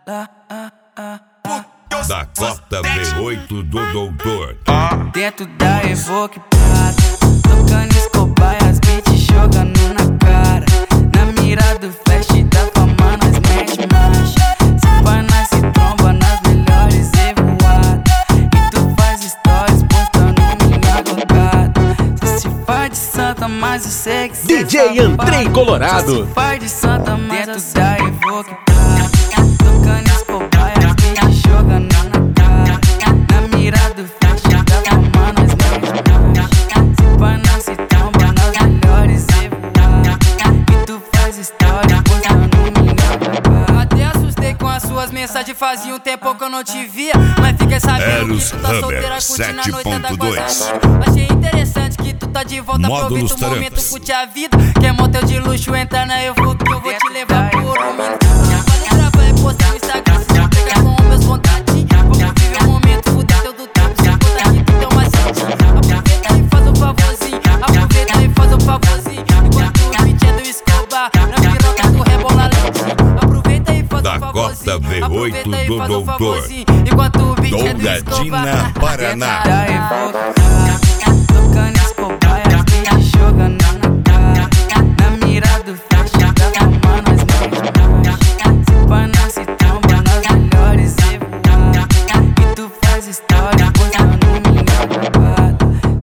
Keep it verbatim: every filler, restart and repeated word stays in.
Da cota V oito do doutor. Dentro da Evoque Prata, tocando Escobar e as beats jogando na cara. Na mira do flash da fama nós mete marcha. Se pá nós se tromba nas melhores evoadas. E tu faz stories postando minha gongada. Cê se faz de santa, mas eu sei que cê D J Andrei Colorado. Cê se faz de santa, mas dentro da Evoque Prata, tocando Escobar e as beats jogando na cara. Na mira do flash da fama nós mete marcha. Se pá nós se tromba nas melhores evoadas. E tu faz stories postando minha gongada. Até assustei com as suas mensagens, fazia um tempo que eu não te via. Mas fiquei sabendo Eros que tu tá Hammer solteira, curtindo a noite da sete ponto dois. coisa. Achei interessante que tu tá de volta, Módulos aproveita o momento, Tarampas. curte a vida. Quer motel de luxo, entra na Evoque que eu vou te levar por um minuto. Pode gravar e postar no Instagram, se já pega com meus contatinhos. Vamos viver o momento, fuder teu do tempo, se conta aqui tu tem uma sentinha. Aproveita e faz um favorzinho, aproveita e faz um favorzinho. Enquanto o beat é do Escobar, na piroca tu rebola lentinho. Aproveita e faz Da um favorzinho, cota V oito aproveita e do faz um doutor. favorzinho. Enquanto o beat é do Douradina, Escobar. Paraná. Da Evoque Prata, tocando Escobar e as beats jogando na cara. Na mira do flash da fama nós mete marcha. Se pá nós